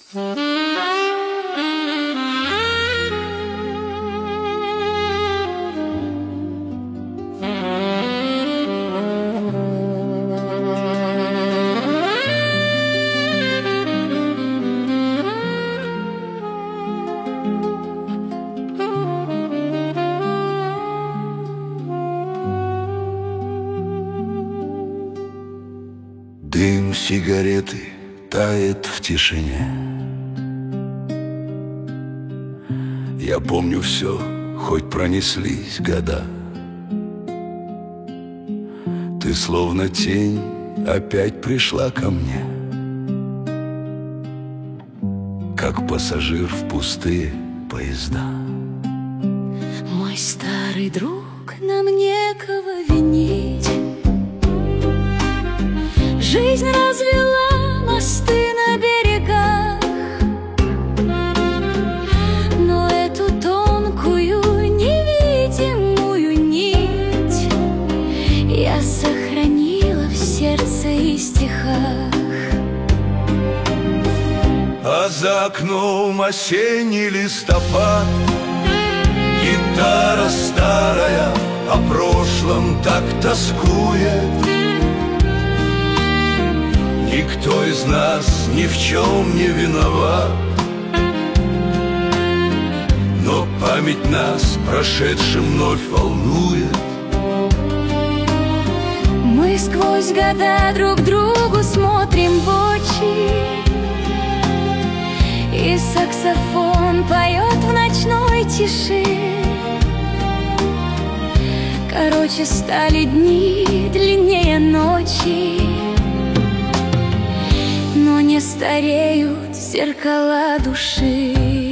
Дым сигареты тает в тишине. Я помню все, хоть пронеслись года. Ты словно тень опять пришла ко мне, как пассажир в пустые поезда. Мой старый друг, нам некого винить. Жизнь развела мосты на берегах, но эту тонкую невидимую нить я сохранила в сердце и стихах. А за окном осенний листопад, гитара старая о прошлом так тоскует. Никто из нас ни в чем не виноват, но память нас прошедшим вновь волнует. Мы сквозь года друг другу смотрим в очи, и саксофон поет в ночной тиши. Короче, стали дни длиннее ночи, но не стареют зеркала души.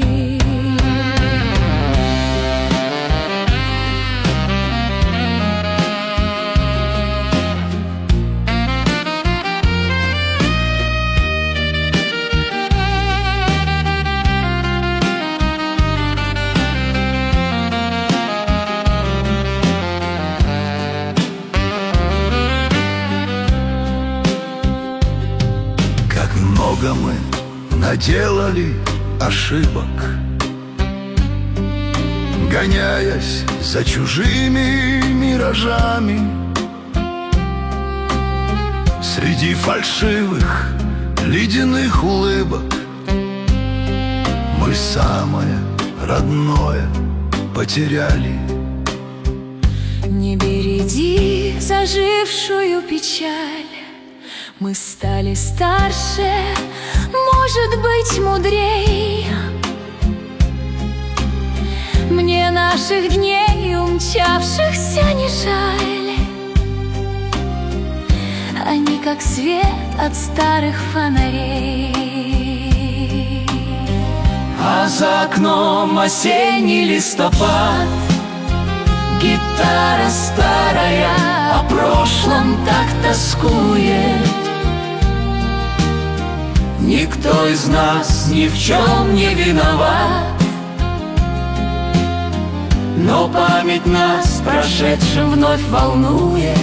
Много мы наделали ошибок, гоняясь за чужими миражами. Среди фальшивых ледяных улыбок мы самое родное потеряли. Не береги зажившую печаль. Мы стали старше, может быть, мудрей. Мне наших дней умчавшихся не жаль. Они как свет от старых фонарей. А за окном осенний листопад, гитара старая о прошлом так тоскует. Никто из нас ни в чем не виноват, но память нас прошедшим вновь волнует.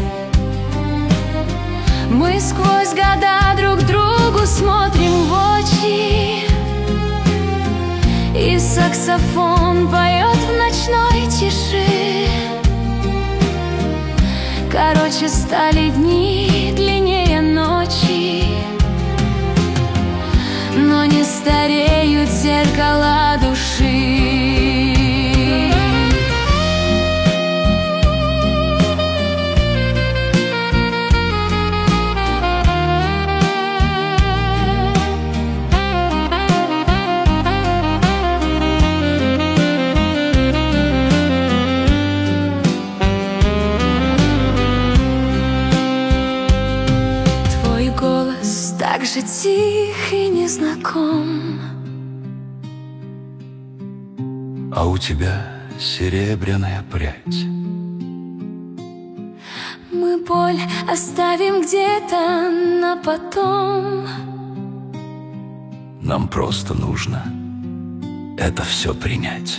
Мы сквозь года друг другу смотрим в очи, и саксофон поет в ночной тиши. Короче, стали дни длиннее ночи, но не стареют зеркала души. Твой голос так же тих и незнаком, а у тебя серебряная прядь. мы боль оставим где-то на потом. Нам просто нужно это все принять.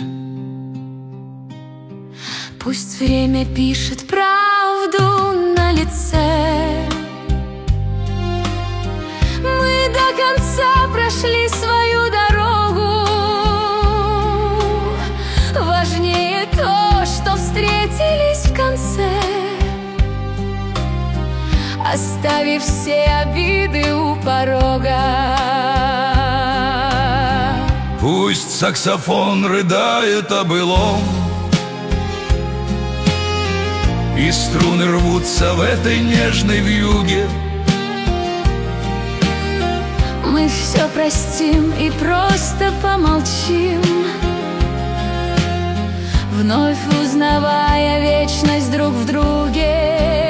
Пусть время пишет правду на лице. Мы до конца прошли свои оставив все обиды у порога. Пусть саксофон рыдает о былом, и струны рвутся в этой нежной вьюге. Мы все простим и просто помолчим, вновь узнавая вечность друг в друге.